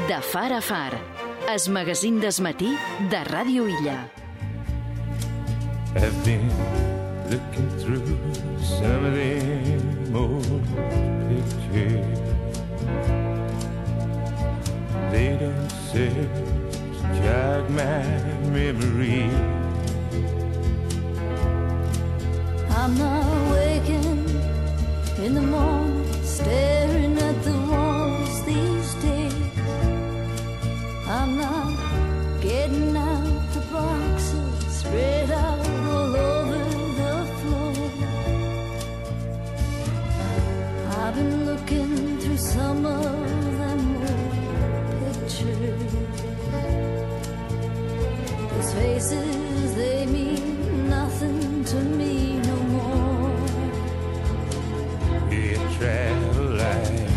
De far a far, es magazín d'esmatí de Ràdio Illa. I've been looking through some of them old pictures. They don't serve to jog my memory. I'm not waking in the morning, staring at the walls these days. I'm not getting out the boxes spread out all over the floor. I've been looking through some of them old pictures. Those faces, they mean nothing to me no more. You travel light.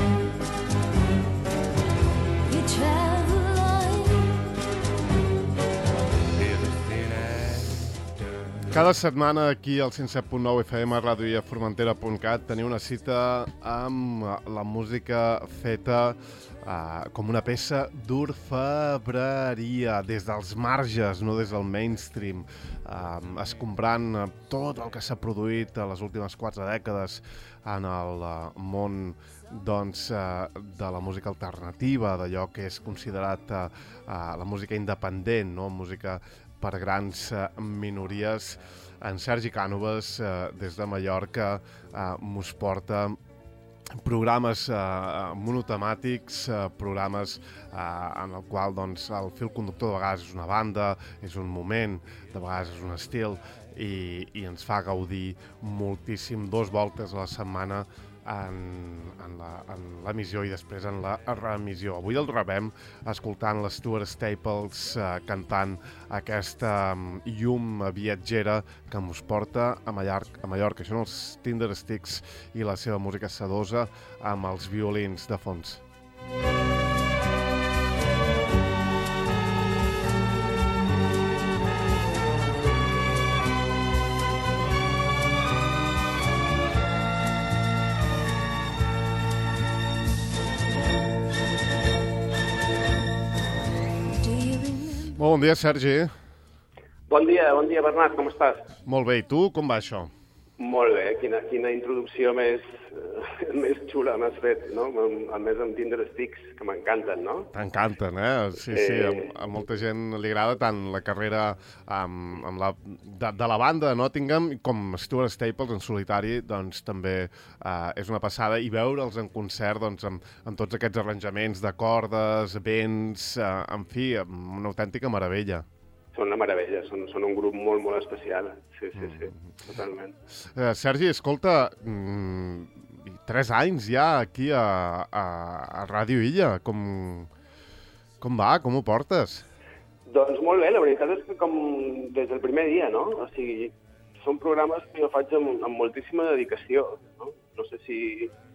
You travel light. Everything I've done. Cada setmana aquí al 107.9 FM a radioillaformentera.cat teniu una cita amb la música feta com una peça d'orfebreria, des dels marges, no des del mainstream, escombrant tot el que s'ha produït a les últimes 4 dècades en el món doncs, de la música alternativa, d'allò que és considerat la música independent, no? Música per grans minories. En Sergi Cànoves, des de Mallorca, mos porta programes monotemàtics, programes en el qual doncs, el fil conductor de vegades és una banda, és un moment, de vegades és un estil, i ens fa gaudir moltíssim 2 voltes a la setmana en l'emissió i després en la reemissió. Avui el rebem escoltant la Stuart Staples cantant aquesta llum viatgera que mos porta a Mallorca. Això són els Tindersticks i la seva música sedosa amb els violins de fons. Bon dia, Sergi. Bon dia, Bernat, com estàs? Molt bé, i tu, com va això? Molt bé, quina introducció més xula m'has fet, no? A més amb Tindersticks, que m'encanten, no? T'encanten, Sí, a molta gent li agrada tant la carrera de la banda de Nottingham com Stuart Staples en solitari, doncs també és una passada, i veure'ls en concert doncs, amb tots aquests arranjaments de cordes, vents, en fi, una autèntica meravella. Són una meravella, són un grup molt, molt especial. Sí, totalment. Sergi, escolta, 3 anys ja aquí a Ràdio Illa. Com va? Com ho portes? Doncs molt bé, la veritat és que com des del primer dia, no? O sigui, són programes que jo faig amb moltíssima dedicació, no? No sé si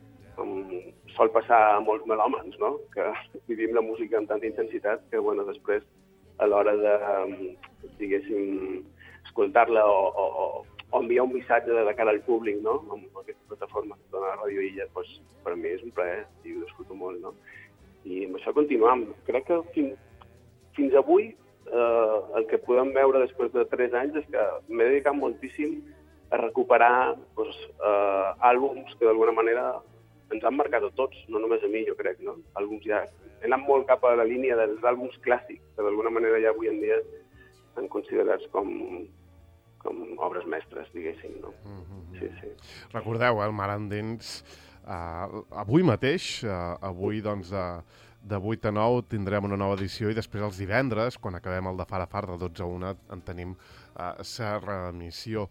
sol passar a molts melòmans, no? Que vivim la música amb tanta intensitat que, bueno, després a l'hora de, diguéssim, escoltar-la o enviar un missatge de cara al públic, no? Amb aquesta plataforma que dona la Ràdio Illa, doncs, per a mi és un plaer i ho disfruto molt, no? I amb això continuam. Crec que fins avui el que podem veure després de 3 anys és que m'he dedicat moltíssim a recuperar doncs, àlbums que d'alguna manera ens han marcat a tots, no només a mi, jo crec, no? Àlbums ja he anat molt cap a la línia dels àlbums clàssics, que d'alguna manera ja avui en dia estan considerats com obres mestres, diguéssim, no? Sí. Recordeu, el Mar Endins, avui mateix, avui doncs de 8 a 9 tindrem una nova edició i després els divendres, quan acabem el de Far a Far de 12 a 1, en tenim la reemissió.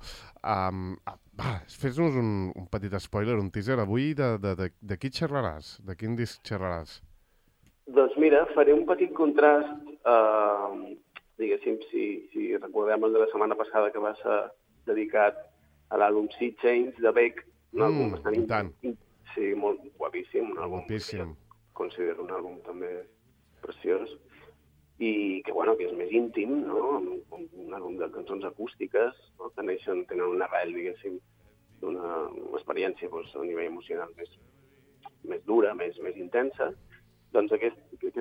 Fes-nos un petit spoiler, un teaser. Avui de qui xerraràs? De quin disc xerraràs? Doncs mira, faré un petit contrast, diguéssim, si recordem el de la setmana passada que va ser dedicat a l'àlbum Sea Change de Beck, un àlbum bastant... Sí, molt guapíssim, un àlbum que considero un àlbum també preciós i que, bueno, que és més íntim, no? Un àlbum de cançons acústiques, no? Que tenen una arrel, diguéssim, d'una experiència doncs, a nivell emocional més dura, més intensa. Doncs aquest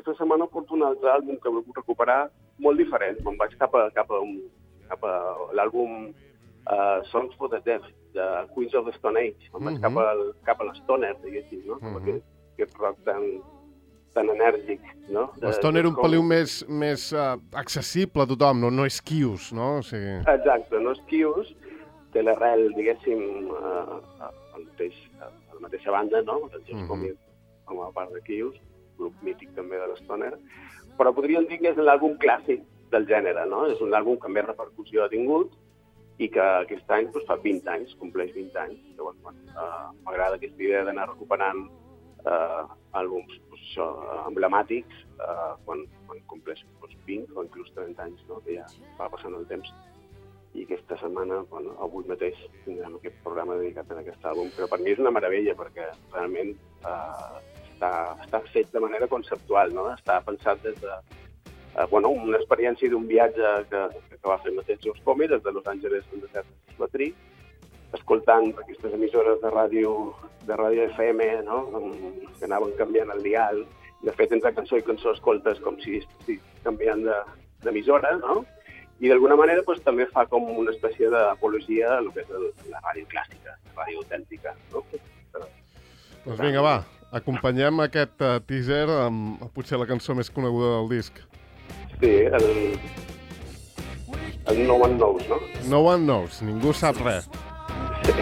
aquesta setmana porto un altre àlbum que vull recuperar molt diferent. Me'n vaig cap a l'àlbum Songs for the Deaf, de Queens of the Stone Age. Me'n vaig cap a l'Stoner, diguéssim, no? Aquest rock tan enèrgic, no? L'Stoner un peliu més accessible a tothom, no és quius, no? O sigui... Exacte, no és quius, té l'arrel, diguéssim, a la mateixa banda, no? Com a part de Quius, grup mític també de l'Stoner, però podríem dir que és l'àlbum clàssic del gènere, no? És un àlbum que més repercussió ha tingut i que aquest any fa 20 anys, compleix 20 anys. Llavors, m'agrada aquesta idea d'anar recuperant àlbums emblemàtics quan compleix 20 o inclús 30 anys, no? Que ja va passant el temps. I aquesta setmana, avui mateix, tindrem aquest programa dedicat a aquest àlbum. Però per mi és una meravella, perquè realment està fet de manera conceptual, no? Està pensat des de una experiència d'un viatge que va fer mateix George Comey, des de Los Angeles al desert de Platrí, escoltant aquestes emissores de ràdio FM, no? Que anaven canviant el dial. De fet, entre cançó i cançó escoltes com si canviant d'emissora, no? I d'alguna manera també fa com una espècie d'apologia a el que és la ràdio clàssica, la ràdio autèntica, no? Doncs vinga, va, acompanyem aquest teaser amb potser la cançó més coneguda del disc. Sí, el No One Knows, no? No One Knows, ningú sap res. Sí.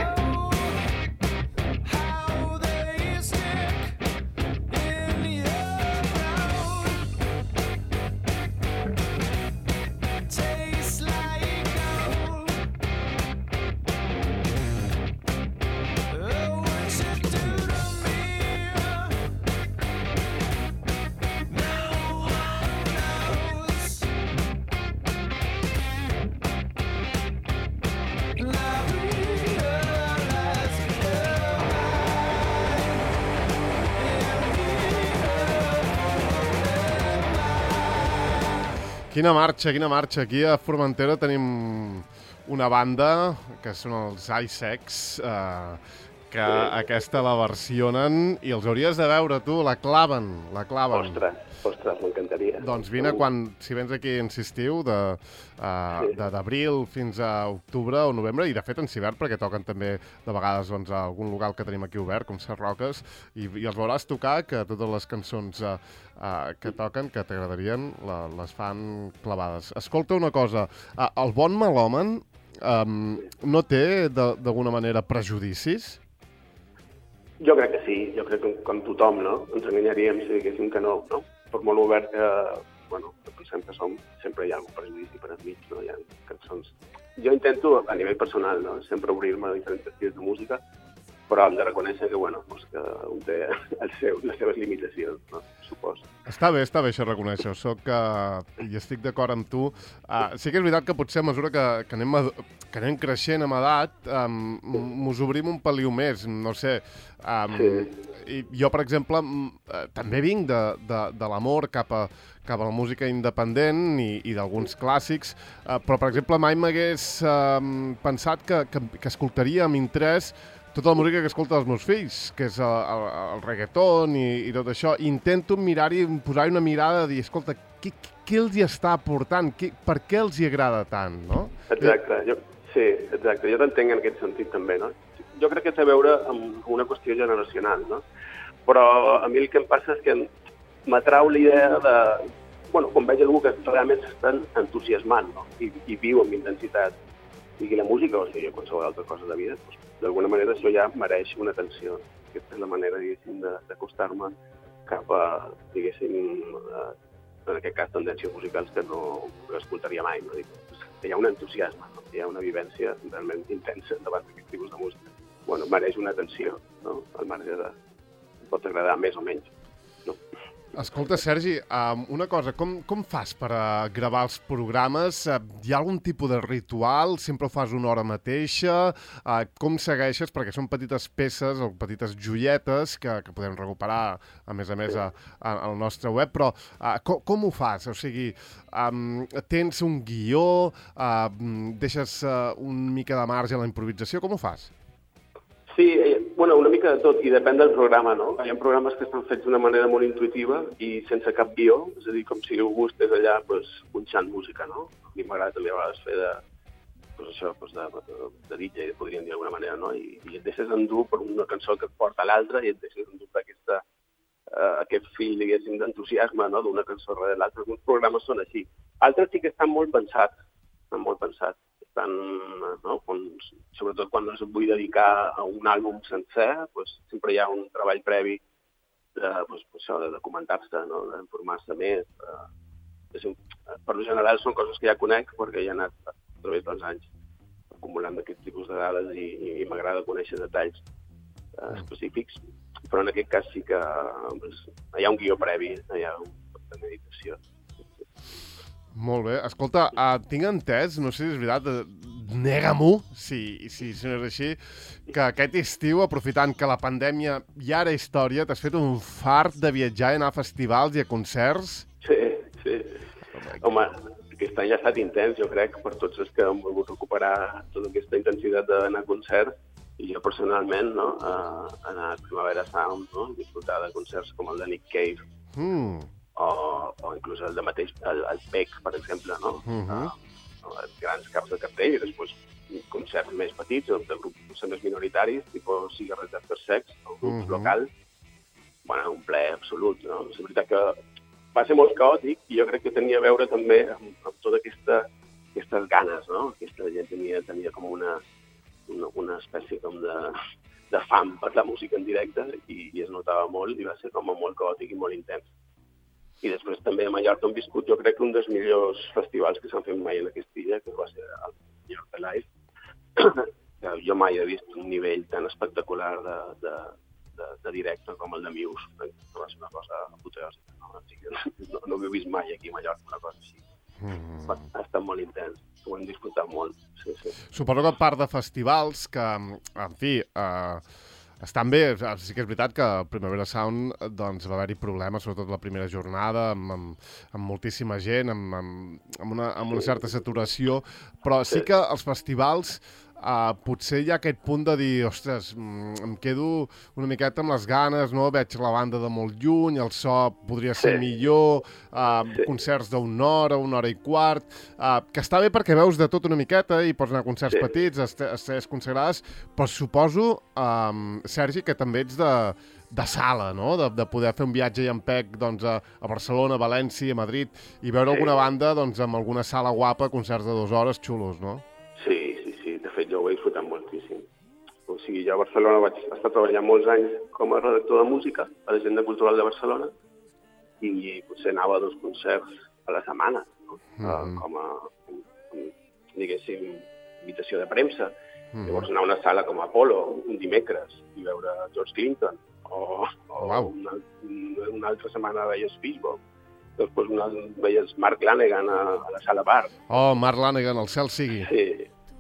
Quina marxa. Aquí a Formentera tenim una banda, que són els Isex, que aquesta la versionen i els hauries de veure, tu, la claven. Ostres, m'encantaria. Doncs vine si vens aquí en estiu, d'abril fins a octubre o novembre, i de fet en hivern, perquè toquen també de vegades a algun local que tenim aquí obert, com Ses Roques, i els veuràs tocar, que totes les cançons que toquen, que t'agradarien, les fan clavades. Escolta una cosa, el bon melòman no té d'alguna manera prejudicis? Jo crec que sí, jo crec que com tothom, no? Ens enganyaríem si diguéssim que no, no? Per molt obert que pensem que som, sempre hi ha algun prejudici per enmig, no? Hi ha cançons... Jo intento, a nivell personal, no? Sempre obrir-me a diferents estils de música, però hem de reconèixer que, que un té les seves limitacions, no? Suposo. Està bé això reconèixer, i estic d'acord amb tu. Sí que és veritat que potser a mesura que anem creixent amb edat, mos obrim un peliu més, no sé. I jo, per exemple, també vinc de l'amor cap a la música independent i d'alguns clàssics, però, per exemple, mai m'hagués pensat que escoltaria amb interès tota la música que escolta els meus fills, que és el reggaeton i tot això. Intento mirar-hi, posar-hi una mirada de dir, escolta, què els hi està aportant? Per què els hi agrada tant, no? Exacte, jo t'entenc en aquest sentit també, no? Jo crec que té a veure amb una qüestió generacional, no? Però a mi el que em passa és que m'atrau la idea de... quan veig algú que realment s'estan entusiasmant, no? I viu amb intensitat, sigui la música o sigui qualsevol altra cosa de vida, doncs, d'alguna manera això ja mereix una atenció. Aquesta és la manera, diguéssim, d'acostar-me cap a, diguéssim, en aquest cas, tendències musicals que no escoltaria mai. No? Hi ha un entusiasme, no? Hi ha una vivència realment intensa davant d'aquests tipus de música. Mereix una atenció, no? Al marge de... pot agradar més o menys. No? Escolta, Sergi, una cosa, com fas per gravar els programes? Hi ha algun tipus de ritual? Sempre ho fas una hora mateixa? Com segueixes? Perquè són petites peces o petites joietes que podem recuperar, a més, al nostre web, però com ho fas? O sigui, tens un guió? Deixes un mica de marge a la improvisació? Com ho fas? Sí, Bueno, una mica de tot, i depèn del programa, no? Hi ha programes que estan fets d'una manera molt intuïtiva i sense cap guió, és a dir, com si algú estigués allà punxant música, no? A mi m'agrada també a vegades fer de DJ, podríem dir d'alguna manera, no? I et deixes endur per una cançó que et porta a l'altra i et deixes endur per aquest fil, diguéssim, d'entusiasme, no? D'una cançó darrere l'altra. Alguns programes són així. Altres sí que estan molt pensats, no? Sobretot quan es vull dedicar a un àlbum sencer, sempre hi ha un treball previ de documentar-se, no? D'informar-se més. Per lo general són coses que ja conec perquè ja he anat a través dels anys acumulant d'aquest tipus de dades i m'agrada conèixer detalls específics, però en aquest cas sí que hi ha un guió previ, hi ha un de meditació. Molt bé. Escolta, tinc entès, no sé si és veritat, nega-m'ho, si no és així, que aquest estiu, aprofitant que la pandèmia ja era història, t'has fet un fart de viatjar i anar a festivals i a concerts? Sí. Home, aquest any ha estat intens, jo crec, per tots els que han volgut recuperar tota aquesta intensitat d'anar a concerts, i jo personalment, no, anar a Primavera Sound, no, disfrutar de concerts com el de Nick Cave, o inclús el de mateix, el PEC, per exemple, no? Els grans caps de cartell, i després concerts més petits, de grups més minoritaris, tipus Cigarret After Sex, o grups locals. Bueno, un plaer absolut, no? És veritat que va ser molt caòtic i jo crec que tenia a veure també amb tota aquestes ganes, no? Aquesta gent tenia com una espècie com de fam per la música en directe i es notava molt i va ser com molt caòtic i molt intens. I després també a Mallorca hem viscut, jo crec, un dels millors festivals que s'han fet mai en aquesta illa, que va ser el Mallorca Live. Jo mai he vist un nivell tan espectacular de directe com el de Muse, que va ser una cosa apoteòsica. No ho he vist mai aquí a Mallorca, una cosa així. Ha estat molt intens, ho hem disfrutat molt. Sí. Suposo que a part de festivals que, en fi, estan bé. Sí que és veritat que a Primavera Sound doncs, va haver-hi problemes, sobretot la primera jornada, amb moltíssima gent, amb una certa saturació, però sí que els festivals potser hi ha aquest punt de dir, ostres, em quedo una miqueta amb les ganes, no? Veig la banda de molt lluny, el so podria ser millor, concerts d'una hora i quart, que està bé perquè veus de tot una miqueta i pots anar a concerts petits, estrelles consagrades, però suposo, Sergi, que també ets de sala, no? De poder fer un viatge i en PEC doncs, a Barcelona, a València, a Madrid, i veure alguna banda doncs, amb alguna sala guapa, concerts de 2 hores xulos, no? Sí. De fet, jo ho he disfrutat moltíssim. O sigui, jo a Barcelona vaig estar treballant molts anys com a redactor de música a l'Agenda Cultural de Barcelona i potser anava a 2 concerts a la setmana, no? Com a, diguéssim, invitació de premsa. Llavors anar a una sala com Apollo un dimecres i veure George Clinton o una altra setmana veies Fishbone. Després veies Mark Lanegan a la sala Bar. Oh, Mark Lanegan, el cel sigui. Sí.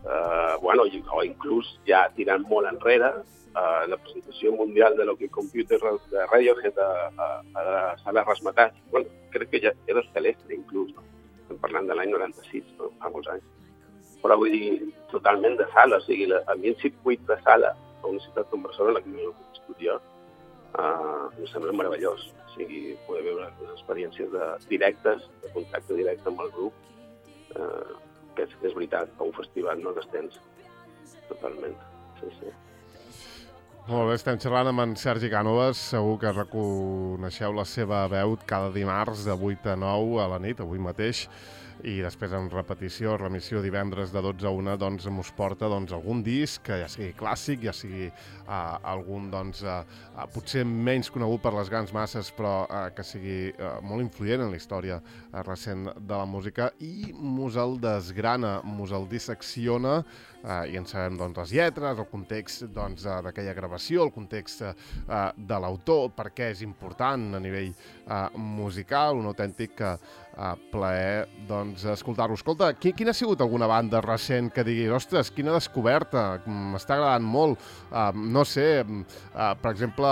O inclús ja tirant molt enrere la presentació mundial de l'Oki Computer de Radiohead a la sala Razzmatazz. Bueno, crec que ja era Celeste inclús, no? Estem parlant de l'any 96, no? Fa molts anys. Però vull dir, totalment de sala, o sigui, a mi el circuit de sala a una ciutat com Barcelona, que no he viscut jo, em sembla meravellós. O sigui, poder veure les experiències directes, de contacte directe amb el grup, que és veritat, a un festival no t'estens totalment. Sí. Molt bé, estem xerrant amb en Sergi Cànovas, segur que reconeixeu la seva veu cada dimarts de 8 a 9 a la nit, avui mateix, i després en repetició, remissió divendres de 12 a 1, doncs us porta algun disc, que ja sigui clàssic, ja sigui algun potser menys conegut per les grans masses, però que sigui molt influent en la història recent de la música, i mos el desgrana, mos el dissecciona, i en sabem les lletres, el context d'aquella gravació, el context de l'autor, per què és important a nivell musical, un autèntic plaer escoltar-lo. Escolta, quina ha sigut alguna banda recent que digui, ostres, quina descoberta, m'està agradant molt, no sé, per exemple,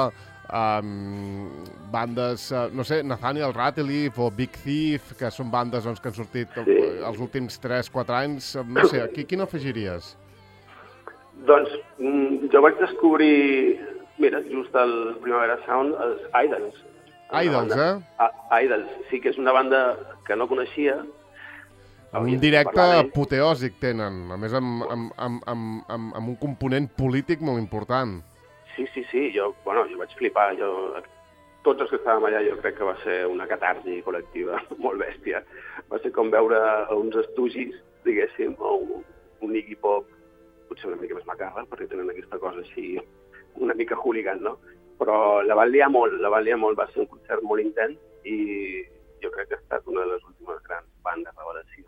bandes, no sé, Nathaniel Rateliff o Big Thief, que són bandes que han sortit els últims 3-4 anys, no sé, quina afegiries? Doncs jo vaig descobrir Mira, just el Primavera Sound, els Idols. Idols, Idols, sí que és una banda que no coneixia. Un directe apoteòsic tenen, a més amb un component polític molt important. Sí, jo vaig flipar. Tots els que estàvem allà jo crec que va ser una catarsi col·lectiva molt bèstia. Va ser com veure uns estugis, diguéssim, o un Iggy Pop, potser una mica més macarra, perquè tenen aquesta cosa així una mica hooligan, no? Però la van liar molt, va ser un concert molt intens i jo crec que ha estat una de les últimes grans bandes revelació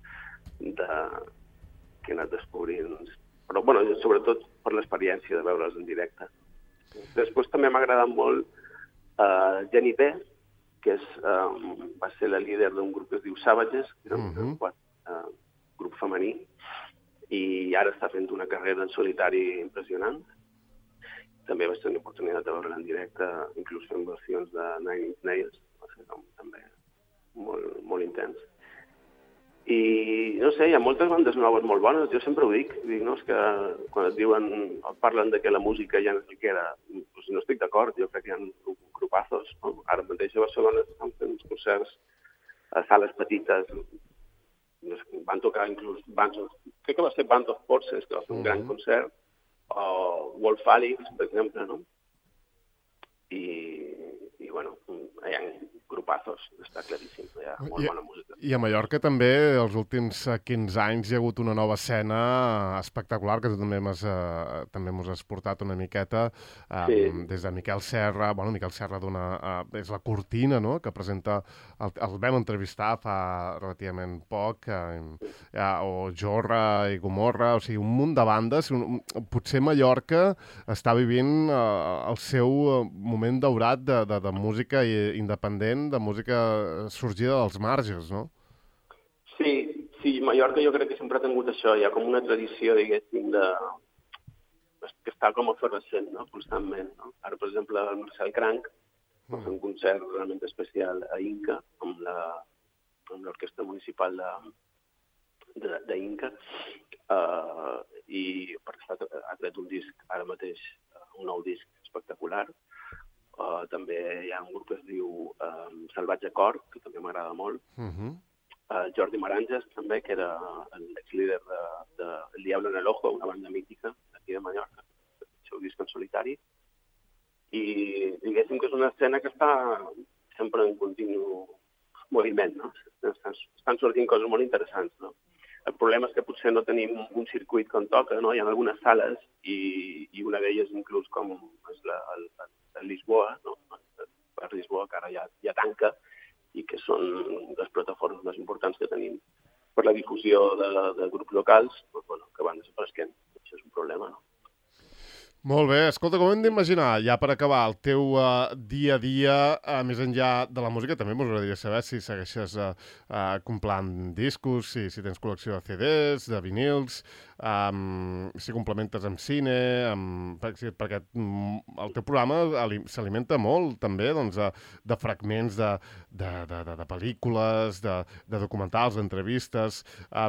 que he anat descobrint. Però, bueno, sobretot per l'experiència de veure'ls en directe. Després també m'ha agradat molt Jenny P, que va ser la líder d'un grup que es diu Savages, que era un grup femení, i ara està fent una carrera en solitari impressionant. També vaig tenir l'oportunitat de veure en directe, inclús fent versions de Nine Inch Nails, va ser també molt intens. I, no sé, hi ha moltes bandes noves molt bones, jo sempre ho dic, no? És que quan et diuen, parlen de que la música ja no és el que era, doncs no estic d'acord, jo crec que hi ha grupazos, no? Ara mateix a Barcelona estan fent uns concerts a sales petites, van tocar inclús crec que va ser Band of Forces, que va fer un gran concert, o Wolf Alice, per exemple, no? I bueno, hi ha grupazos, està claríssim, hi ha molt bona música. I a Mallorca també, els últims 15 anys, hi ha hagut una nova escena espectacular, que tu també mos has portat una miqueta, des de Miquel Serra. Bueno, Miquel Serra és la cortina, no?, que presenta, el vam entrevistar fa relativament poc, o Jorra i Gomorra, o sigui, un munt de bandes. Potser Mallorca està vivint el seu moment daurat de música independent, de música sorgida dels marges, no? Sí, Mallorca jo crec que sempre ha tingut això, hi ha com una tradició, diguéssim, que està com efervescent, no?, constantment, no? Ara, per exemple, el Marcel Cranc va fer un concert realment especial a Inca, amb l'Orquestra Municipal d'Inca, i ha tret un disc ara mateix, un nou disc espectacular. També hi ha un grup que es diu Salvatge Cor, que també m'agrada molt. Jordi Maranges, també, que era l'ex-líder de El Diablo en el Ojo, una banda mítica d'aquí de Mallorca, el seu disc en solitari. I diguéssim que és una escena que està sempre en continu moviment, no? Estan sortint coses molt interessants, no? El problema és que potser no tenim un circuit com toca, no? Hi ha algunes sales i una d'elles inclús com és a Lisboa, no? A Lisboa, que ara ja tanca, i que són les plataformes més importants que tenim per la difusió de grups locals, que van desapareixent. Això és un problema, no? Molt bé. Escolta, com hem d'imaginar, ja per acabar, el teu dia a dia, més enllà de la música, també m'agradaria saber si segueixes comprant discos, si tens col·lecció de CDs, de vinils, si complementes amb cine, perquè el teu programa s'alimenta molt, també, de fragments de pel·lícules, de documentals, d'entrevistes.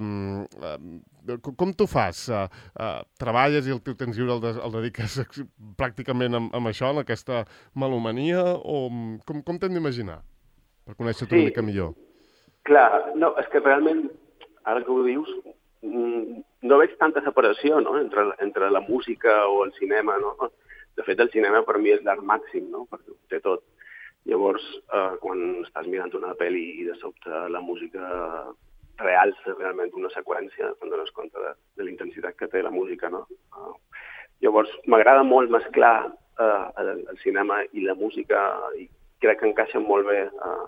Com t'ho fas? Treballes i el teu temps lliure el dediques pràcticament amb això, en aquesta melomania, o com t'hem d'imaginar? Per conèixer-te una mica millor. Clar, no, és que realment, ara que ho dius, no veig tanta separació, no?, entre la música o el cinema, no? De fet, el cinema per mi és l'art màxim, no?, perquè ho té tot. Llavors, quan estàs mirant una pel·li i de sobte la música realça realment una seqüència, te'n dones compte de la intensitat que té la música, no? Llavors, m'agrada molt mesclar el cinema i la música, i crec que encaixen molt bé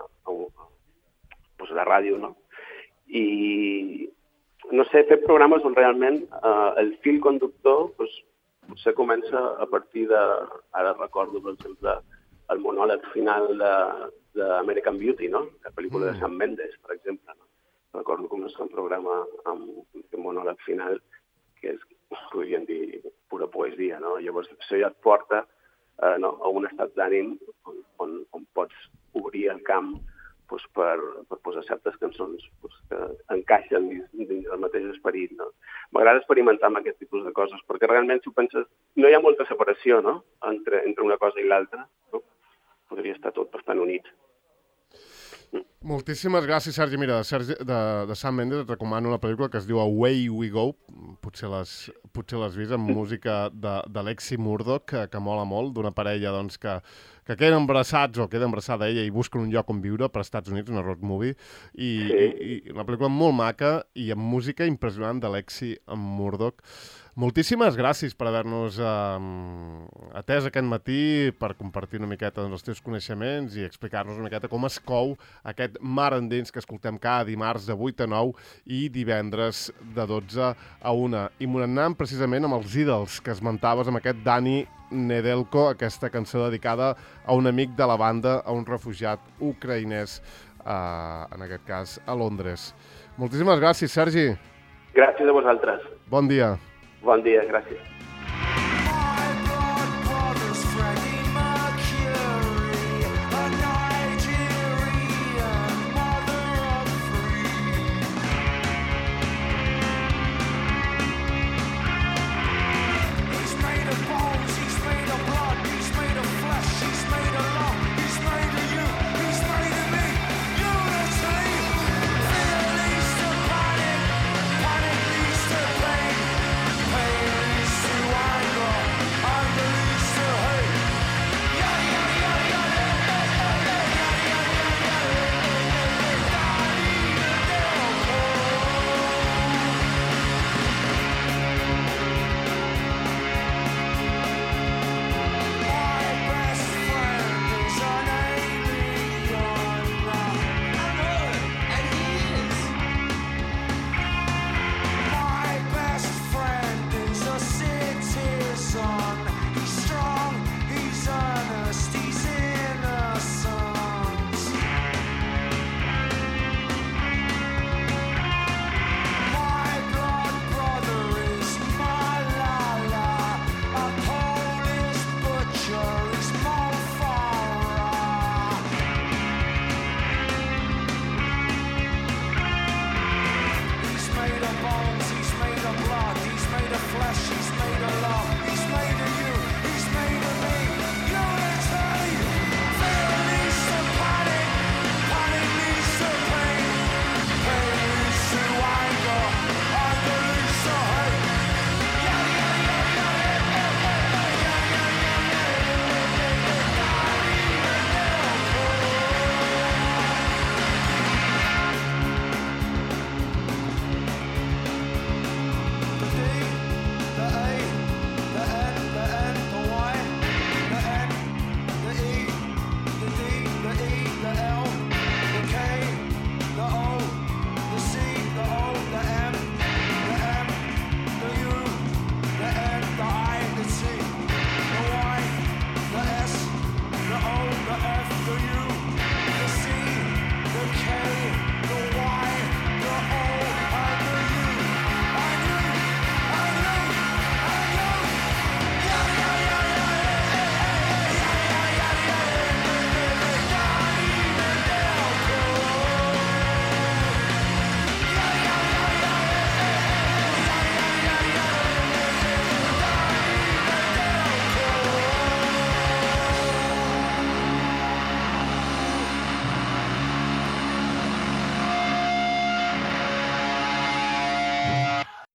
a la ràdio, no? I, no sé, fer programes on realment el fil conductor potser comença a partir de, ara recordo, per exemple, el monòleg final d'American Beauty, no? La pel·lícula de Sam Mendes, per exemple, no? Recordo començar un programa amb un monòleg final que és, podríem dir, pura poesia, no? Llavors, això ja et porta a un estat d'ànim on pots obrir el camp doncs, per posar certes cançons doncs, que encaixen dins el mateix esperit. No? M'agrada experimentar amb aquest tipus de coses, perquè realment, si ho penses, no hi ha molta separació, no? entre una cosa i l'altra. No? Podria estar tot bastant unit. Moltíssimes gràcies, Sergi. Mira, de Sam Mendes et recomano una pel·lícula que es diu Away We Go, potser l'has vist, amb música d'Alexi Murdoch, que mola molt, d'una parella doncs, que queden embarassats o queda embarassada ella i busquen un lloc on viure per Estats Units, una road movie, i una pel·lícula molt maca i amb música impressionant d'Alexi Murdoch. Moltíssimes gràcies per haver-nos atès aquest matí, per compartir una miqueta els teus coneixements i explicar-nos una miqueta com es cou aquest Mar Endins que escoltem cada dimarts de 8 a 9 i divendres de 12 a 1. I m'ho anant precisament amb els ídols que esmentaves, amb aquest Dani Nedelko, aquesta cançó dedicada a un amic de la banda, a un refugiat ucraïnès, en aquest cas a Londres. Moltíssimes gràcies, Sergi. Gràcies a vosaltres. Bon dia. Bon dia, gràcies.